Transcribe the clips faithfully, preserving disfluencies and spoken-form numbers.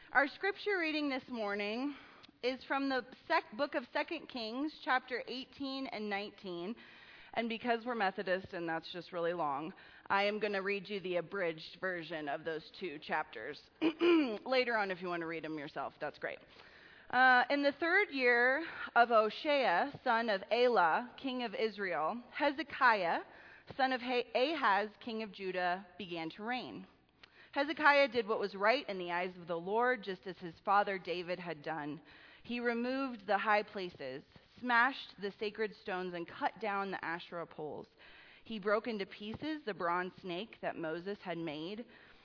Our scripture reading this morning is from the sec- book of Second Kings, chapter eighteen and nineteen. And because we're Methodist and that's just really long, I am going to read you the abridged version of those two chapters. Later on, if you want to read them yourself, that's great. Uh, in the third year of Hoshea, son of Elah, king of Israel, Hezekiah, son of Ahaz, king of Judah, began to reign. Hezekiah did what was right in the eyes of the Lord, just as his father David had done. He removed the high places, smashed the sacred stones, and cut down the Asherah poles. He broke into pieces the bronze snake that Moses had made,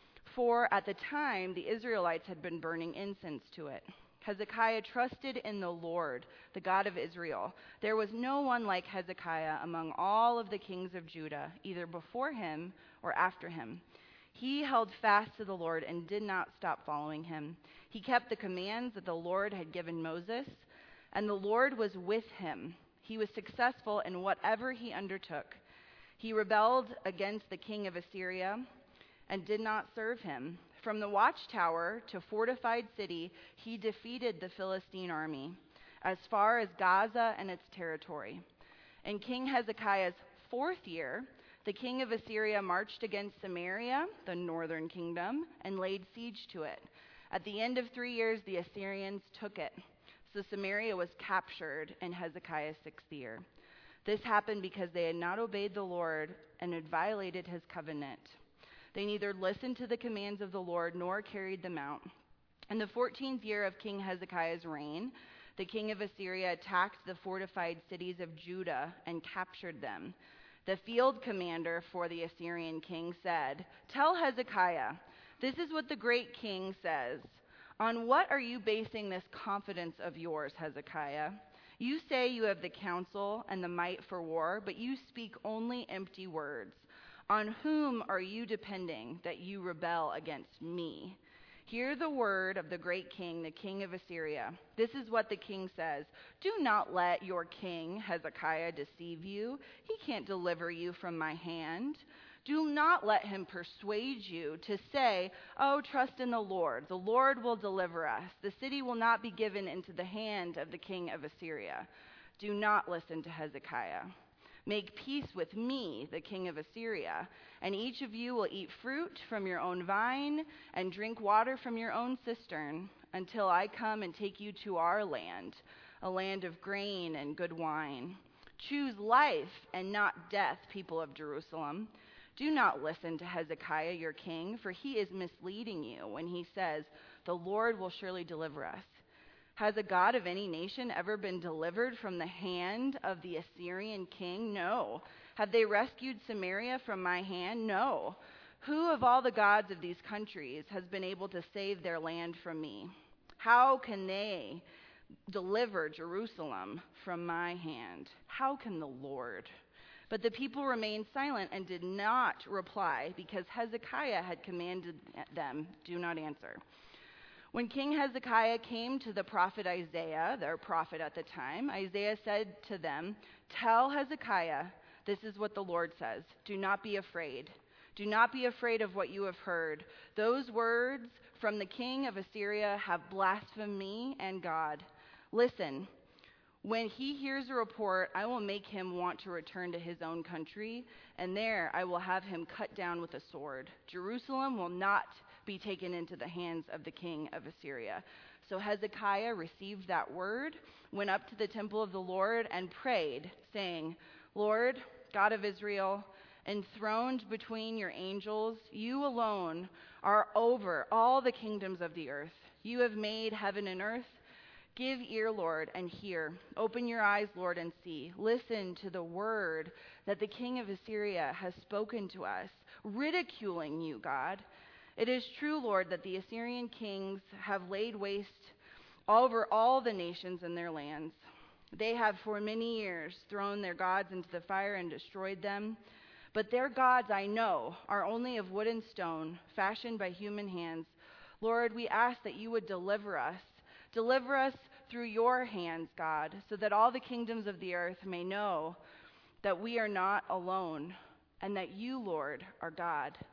for at the time the Israelites had been burning incense to it. Hezekiah trusted in the Lord, the God of Israel. There was no one like Hezekiah among all of the kings of Judah, either before him or after him. He held fast to the Lord and did not stop following him. He kept the commands that the Lord had given Moses, and the Lord was with him. He was successful in whatever he undertook. He rebelled against the king of Assyria and did not serve him. From the watchtower to fortified city, he defeated the Philistine army as far as Gaza and its territory. In King Hezekiah's fourth year, the king of Assyria marched against Samaria, the northern kingdom, and laid siege to it. At the end of three years, the Assyrians took it. So Samaria was captured in Hezekiah's sixth year. This happened because they had not obeyed the Lord and had violated his covenant. They neither listened to the commands of the Lord nor carried them out. In the fourteenth year of King Hezekiah's reign, the king of Assyria attacked the fortified cities of Judah and captured them. The field commander for the Assyrian king said, "Tell Hezekiah, this is what the great king says. On what are you basing this confidence of yours, Hezekiah? You say you have the counsel and the might for war, but you speak only empty words. On whom are you depending that you rebel against me? Hear the word of the great king, the king of Assyria. This is what the king says. Do not let your king, Hezekiah, deceive you. He can't deliver you from my hand. Do not let him persuade you to say, 'Oh, trust in the Lord. The Lord will deliver us. The city will not be given into the hand of the king of Assyria.' Do not listen to Hezekiah. Make peace with me, the king of Assyria, and each of you will eat fruit from your own vine and drink water from your own cistern until I come and take you to our land, a land of grain and good wine. Choose life and not death, people of Jerusalem. Do not listen to Hezekiah, your king, for he is misleading you when he says, 'The Lord will surely deliver us.' Has a god of any nation ever been delivered from the hand of the Assyrian king? No. Have they rescued Samaria from my hand? No. Who of all the gods of these countries has been able to save their land from me? How can they deliver Jerusalem from my hand? How can the Lord?" But the people remained silent and did not reply because Hezekiah had commanded them, "Do not answer." When King Hezekiah came to the prophet Isaiah, their prophet at the time, Isaiah said to them, "Tell Hezekiah, this is what the Lord says. Do not be afraid. Do not be afraid of what you have heard. Those words from the king of Assyria have blasphemed me and God. Listen, when he hears a report, I will make him want to return to his own country, and there I will have him cut down with a sword. Jerusalem will not be taken into the hands of the king of Assyria." So Hezekiah received that word, went up to the temple of the Lord, and prayed, saying, "Lord, God of Israel, enthroned between your angels, you alone are over all the kingdoms of the earth. You have made heaven and earth. Give ear, Lord, and hear. Open your eyes, Lord, and see. Listen to the word that the king of Assyria has spoken to us, ridiculing you, God. It is true, Lord, that the Assyrian kings have laid waste over all the nations and their lands. They have for many years thrown their gods into the fire and destroyed them. But their gods, I know, are only of wood and stone, fashioned by human hands. Lord, we ask that you would deliver us. Deliver us through your hands, God, so that all the kingdoms of the earth may know that we are not alone and that you, Lord, are God.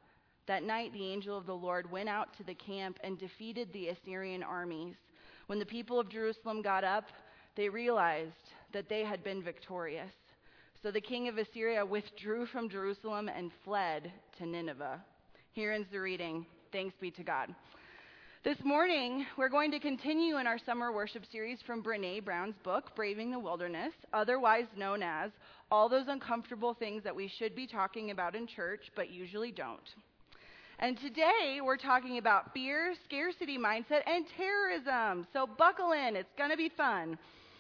That night the angel of the Lord went out to the camp and defeated the Assyrian armies. When the people of Jerusalem got up, they realized that they had been victorious. So the king of Assyria withdrew from Jerusalem and fled to Nineveh. Here ends the reading. Thanks be to God. This morning, we're going to continue in our summer worship series from Brené Brown's book, Braving the Wilderness, otherwise known as All Those Uncomfortable Things That We Should Be Talking About in Church, but Usually Don't. And today, we're talking about fear, scarcity mindset, and terrorism. So buckle in. It's going to be fun.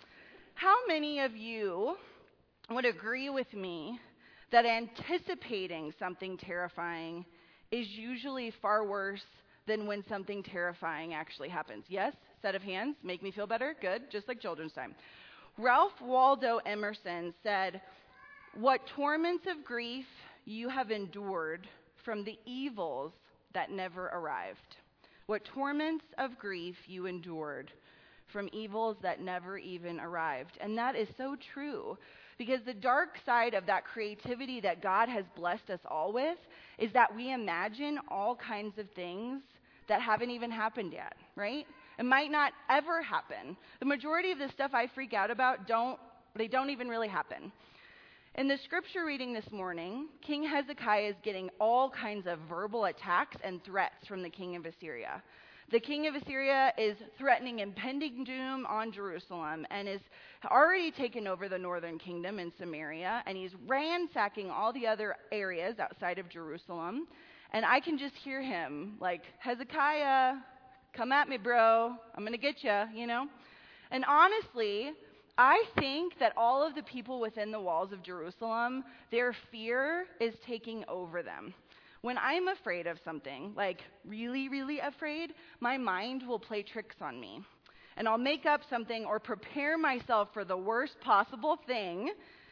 How many of you would agree with me that anticipating something terrifying is usually far worse than when something terrifying actually happens? Yes? Set of hands. Make me feel better? Good. Just like children's time. Ralph Waldo Emerson said, "What torments of grief you have endured from the evils that never arrived." What torments of grief you endured from evils that never even arrived. And that is so true, because the dark side of that creativity that God has blessed us all with is that we imagine all kinds of things that haven't even happened yet, right? It might not ever happen. The majority of the stuff I freak out about don't, they don't even really happen. In the scripture reading this morning, King Hezekiah is getting all kinds of verbal attacks and threats from the king of Assyria. The king of Assyria is threatening impending doom on Jerusalem and is already taken over the northern kingdom in Samaria, and he's ransacking all the other areas outside of Jerusalem. And I can just hear him like, "Hezekiah, come at me, bro. I'm going to get you, you know?" And honestly, I think that all of the people within the walls of Jerusalem, their fear is taking over them. When I'm afraid of something, like really, really afraid, my mind will play tricks on me. And I'll make up something or prepare myself for the worst possible thing,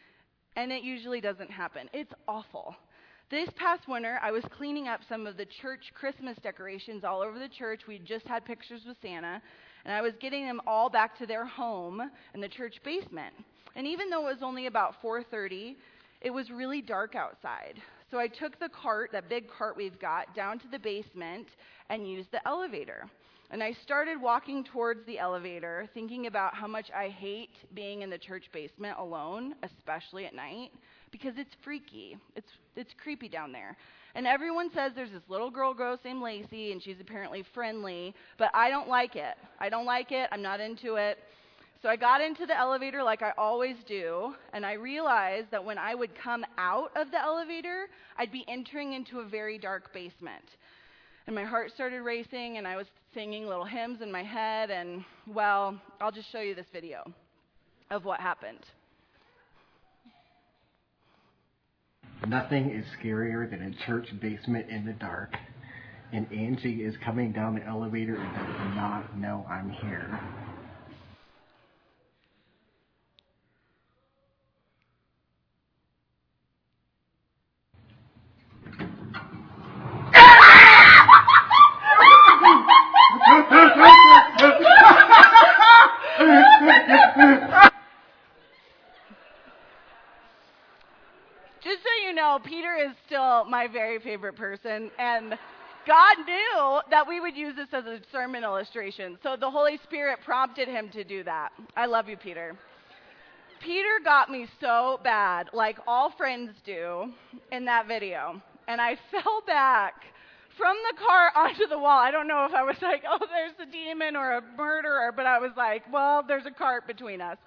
and it usually doesn't happen. It's awful. This past winter, I was cleaning up some of the church Christmas decorations all over the church. We just had pictures with Santa, and I was getting them all back to their home in the church basement. And even though it was only about four thirty, it was really dark outside. So I took the cart, that big cart we've got, down to the basement and used the elevator. And I started walking towards the elevator, thinking about how much I hate being in the church basement alone, especially at night, because it's freaky. It's it's creepy down there. And everyone says there's this little girl girl named Lacey, and she's apparently friendly, but I don't like it. I don't like it. I'm not into it. So I got into the elevator like I always do, and I realized that when I would come out of the elevator, I'd be entering into a very dark basement. And my heart started racing, and I was singing little hymns in my head, and, well, I'll just show you this video of what happened. Nothing is scarier than a church basement in the dark. And Angie is coming down the elevator and does not know I'm here. Just so you know, Peter is still my very favorite person, and God knew that we would use this as a sermon illustration, so the Holy Spirit prompted him to do that. I love you, Peter. Peter got me so bad, like all friends do, in that video, and I fell back from the car onto the wall. I don't know if I was like, "Oh, there's a demon or a murderer," but I was like, well, there's a cart between us.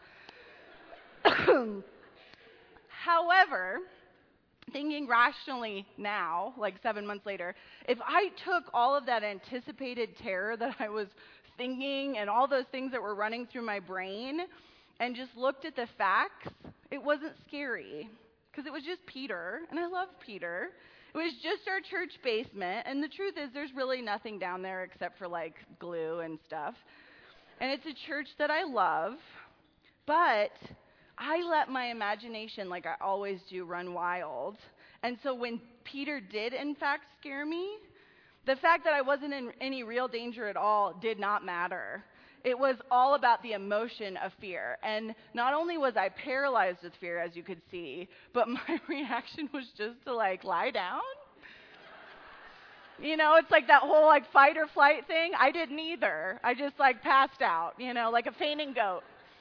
However, thinking rationally now, like seven months later, if I took all of that anticipated terror that I was thinking and all those things that were running through my brain and just looked at the facts, it wasn't scary, because it was just Peter, and I love Peter. It was just our church basement, and the truth is there's really nothing down there except for like glue and stuff. And it's a church that I love, but I let my imagination, like I always do, run wild. And so when Peter did, in fact, scare me, the fact that I wasn't in any real danger at all did not matter. It was all about the emotion of fear. And not only was I paralyzed with fear, as you could see, but my reaction was just to, like, lie down. You know, it's like that whole like fight or flight thing. I didn't either. I just like passed out, you know, like a fainting goat.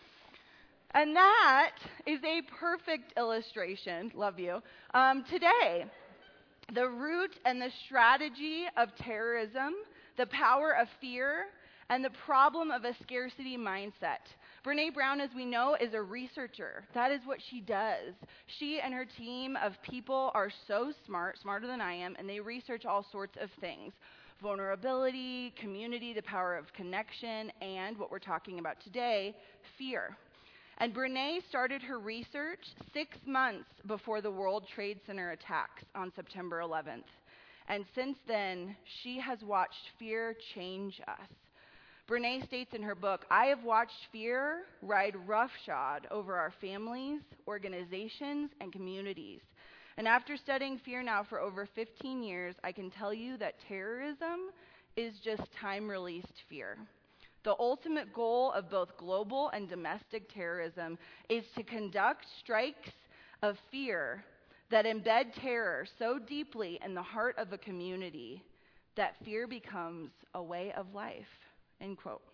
And that is a perfect illustration, love you, um, today. The root and the strategy of terrorism, the power of fear, and the problem of a scarcity mindset. Brene Brown, as we know, is a researcher. That is what she does. She and her team of people are so smart, smarter than I am, and they research all sorts of things. Vulnerability, community, the power of connection, and what we're talking about today, fear. And Brene started her research six months before the World Trade Center attacks on September eleventh. And since then, she has watched fear change us. Brene states in her book, I have watched fear ride roughshod over our families, organizations, and communities. And after studying fear now for over fifteen years, I can tell you that terrorism is just time-released fear. The ultimate goal of both global and domestic terrorism is to conduct strikes of fear that embed terror so deeply in the heart of a community that fear becomes a way of life. End quote.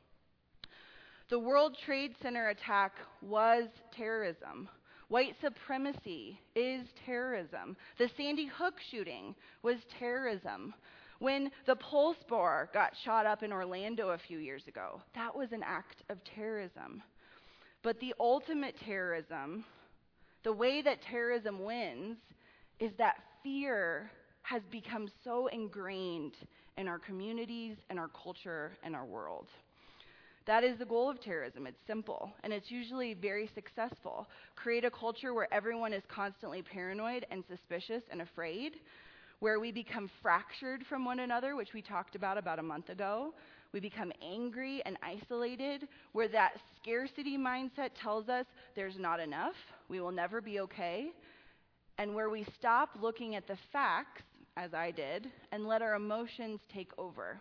The World Trade Center attack was terrorism. White supremacy is terrorism. The Sandy Hook shooting was terrorism. When the Pulse Bar got shot up in Orlando a few years ago, that was an act of terrorism. But the ultimate terrorism, the way that terrorism wins, is that fear has become so ingrained in our communities, in our culture, and our world. That is the goal of terrorism. It's simple, and it's usually very successful. Create a culture where everyone is constantly paranoid and suspicious and afraid, where we become fractured from one another, which we talked about about a month ago. We become angry and isolated, where that scarcity mindset tells us there's not enough, we will never be okay, and where we stop looking at the facts, as I did, and let our emotions take over.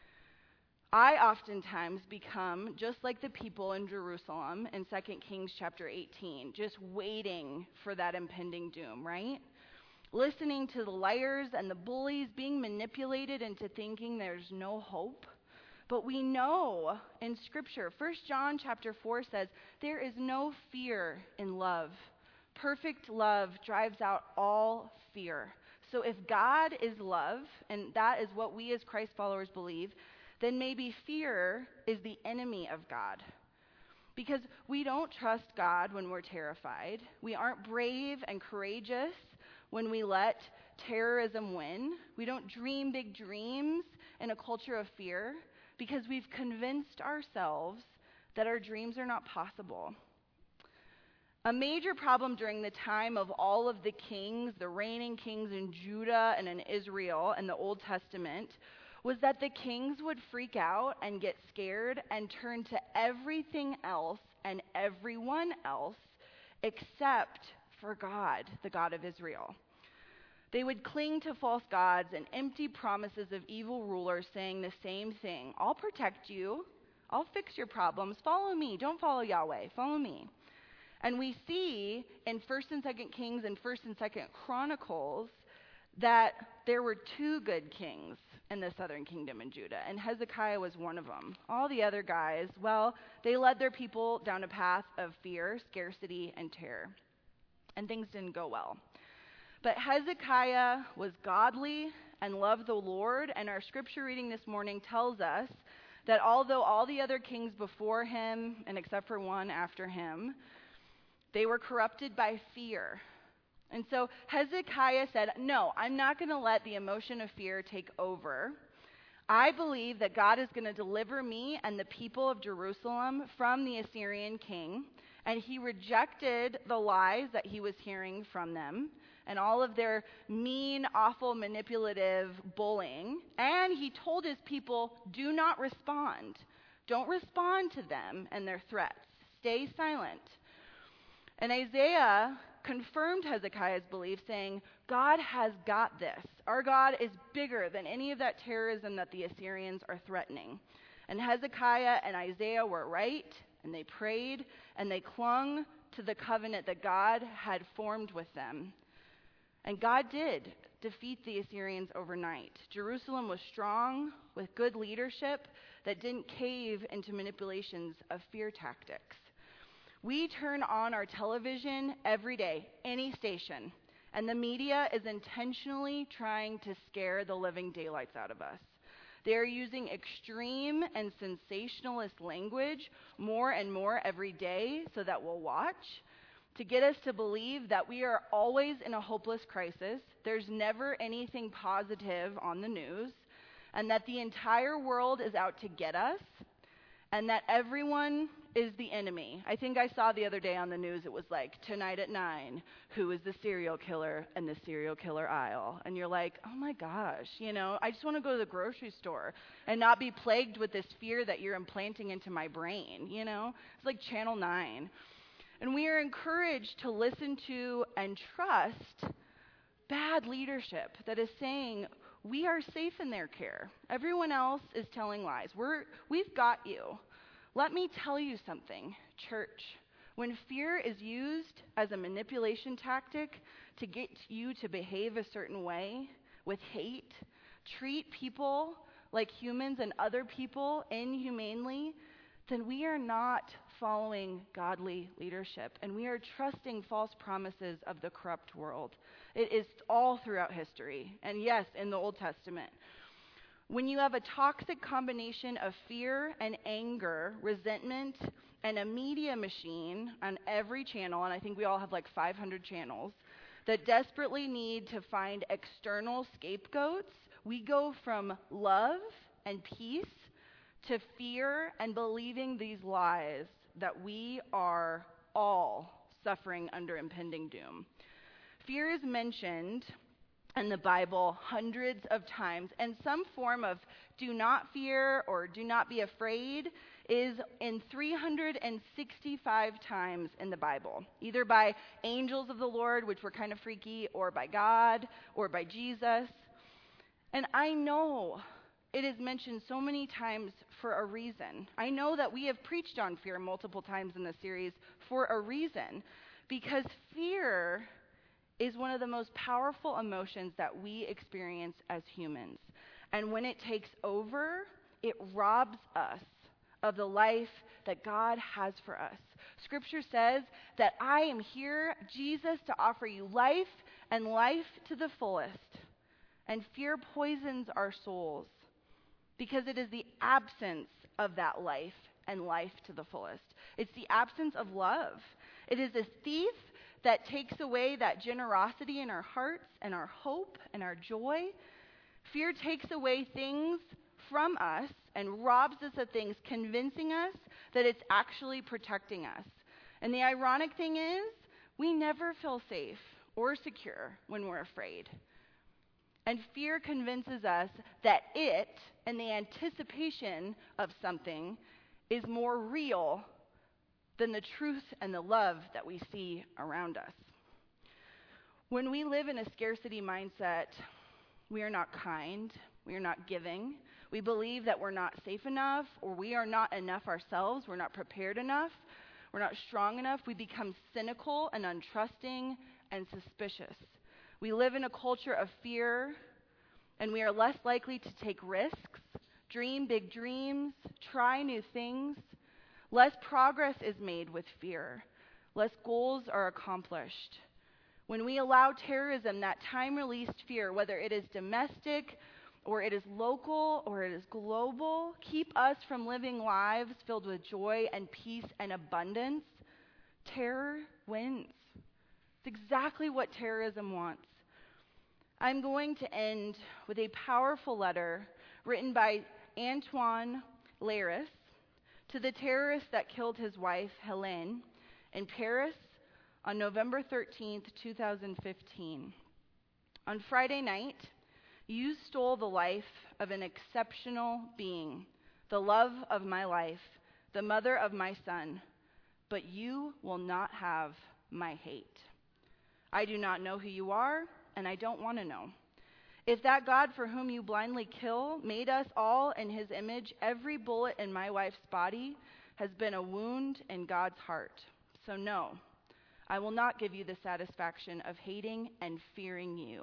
I oftentimes become just like the people in Jerusalem in Second Kings chapter eighteen, just waiting for that impending doom, right? Listening to the liars and the bullies being manipulated into thinking there's no hope. But we know in Scripture, First John chapter four says, there is no fear in love. Perfect love drives out all fear. So if God is love, and that is what we as Christ followers believe, then maybe fear is the enemy of God. Because we don't trust God when we're terrified. We aren't brave and courageous when we let terrorism win. We don't dream big dreams in a culture of fear because we've convinced ourselves that our dreams are not possible. A major problem during the time of all of the kings, the reigning kings in Judah and in Israel in the Old Testament, was that the kings would freak out and get scared and turn to everything else and everyone else except for God, the God of Israel. They would cling to false gods and empty promises of evil rulers saying the same thing. I'll protect you. I'll fix your problems. Follow me. Don't follow Yahweh. Follow me. And we see in First and Second Kings and First and Second Chronicles that there were two good kings in the southern kingdom in Judah, and Hezekiah was one of them. All the other guys, well, they led their people down a path of fear, scarcity, and terror. And things didn't go well. But Hezekiah was godly and loved the Lord, and our scripture reading this morning tells us that although all the other kings before him, and except for one after him, they were corrupted by fear. And so Hezekiah said, no, I'm not going to let the emotion of fear take over. I believe that God is going to deliver me and the people of Jerusalem from the Assyrian king. And he rejected the lies that he was hearing from them and all of their mean, awful, manipulative bullying. And he told his people, do not respond. Don't respond to them and their threats. Stay silent. And Isaiah confirmed Hezekiah's belief, saying, God has got this. Our God is bigger than any of that terrorism that the Assyrians are threatening. And Hezekiah and Isaiah were right, and they prayed, and they clung to the covenant that God had formed with them. And God did. defeat the Assyrians overnight. Jerusalem was strong with good leadership that didn't cave into manipulations of fear tactics. We turn on our television every day, any station, and the media is intentionally trying to scare the living daylights out of us. They're using extreme and sensationalist language more and more every day so that we'll watch, to get us to believe that we are always in a hopeless crisis, there's never anything positive on the news, and that the entire world is out to get us, and that everyone is the enemy. I think I saw the other day on the news, it was like, tonight at nine, who is the serial killer in the serial killer aisle? And you're like, oh my gosh, you know, I just want to go to the grocery store and not be plagued with this fear that you're implanting into my brain, you know? It's like Channel nine. And we are encouraged to listen to and trust bad leadership that is saying, we are safe in their care. Everyone else is telling lies. We're, we've got you. Let me tell you something, church. When fear is used as a manipulation tactic to get you to behave a certain way with hate, treat people like humans and other people inhumanely, then we are not following godly leadership, and we are trusting false promises of the corrupt world. It is all throughout history, and yes, in the Old Testament. When you have a toxic combination of fear and anger, resentment, and a media machine on every channel, and I think we all have like five hundred channels, that desperately need to find external scapegoats, we go from love and peace to fear and believing these lies that we are all suffering under impending doom. Fear is mentioned in the Bible hundreds of times, and some form of do not fear or do not be afraid is in three hundred sixty-five times in the Bible, either by angels of the Lord, which were kind of freaky, or by God, or by Jesus. And I know it is mentioned so many times for a reason. I know that we have preached on fear multiple times in this series for a reason, because fear is one of the most powerful emotions that we experience as humans. And when it takes over, it robs us of the life that God has for us. Scripture says that I am here, Jesus, to offer you life and life to the fullest. And fear poisons our souls because it is the absence of that life and life to the fullest. It's the absence of love. It is a thief that takes away that generosity in our hearts and our hope and our joy. Fear takes away things from us and robs us of things, convincing us that it's actually protecting us. And the ironic thing is, we never feel safe or secure when we're afraid. And fear convinces us that it, and the anticipation of something, is more real than the truth and the love that we see around us. When we live in a scarcity mindset, we are not kind, we are not giving, we believe that we're not safe enough, or we are not enough ourselves, we're not prepared enough, we're not strong enough, we become cynical and untrusting and suspicious. We live in a culture of fear, and we are less likely to take risks, dream big dreams, try new things. Less progress is made with fear. Less goals are accomplished. When we allow terrorism, that time-released fear, whether it is domestic or it is local or it is global, keep us from living lives filled with joy and peace and abundance, terror wins. It's exactly what terrorism wants. I'm going to end with a powerful letter written by Antoine Laris to the terrorist that killed his wife, Helene, in Paris on November thirteenth, two thousand fifteen. On Friday night, you stole the life of an exceptional being, the love of my life, the mother of my son, but you will not have my hate. I do not know who you are, and I don't want to know. If that God for whom you blindly kill made us all in his image, every bullet in my wife's body has been a wound in God's heart. So no, I will not give you the satisfaction of hating and fearing you.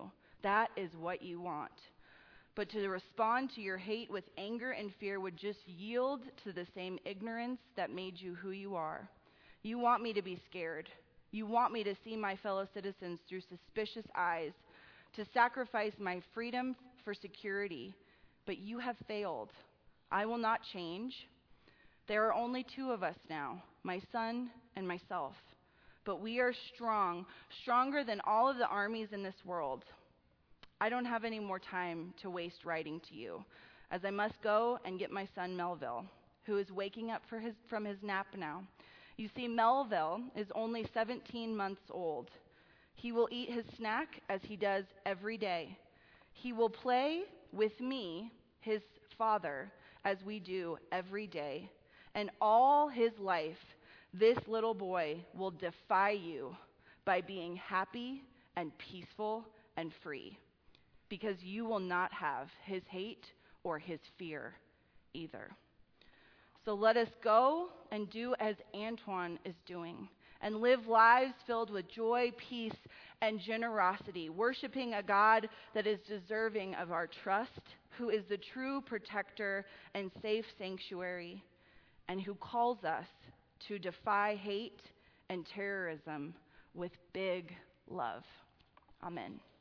That is what you want. But to respond to your hate with anger and fear would just yield to the same ignorance that made you who you are. You want me to be scared. You want me to see my fellow citizens through suspicious eyes, to sacrifice my freedom for security. But you have failed. I will not change. There are only two of us now, my son and myself. But we are strong, stronger than all of the armies in this world. I don't have any more time to waste writing to you, as I must go and get my son Melville, who is waking up for his, from his nap now. You see, Melville is only seventeen months old. He will eat his snack as he does every day. He will play with me, his father, as we do every day. And all his life, this little boy will defy you by being happy and peaceful and free, because you will not have his hate or his fear either. So let us go and do as Antoine is doing and live lives filled with joy, peace, and generosity, worshiping a God that is deserving of our trust, who is the true protector and safe sanctuary, and who calls us to defy hate and terrorism with big love. Amen.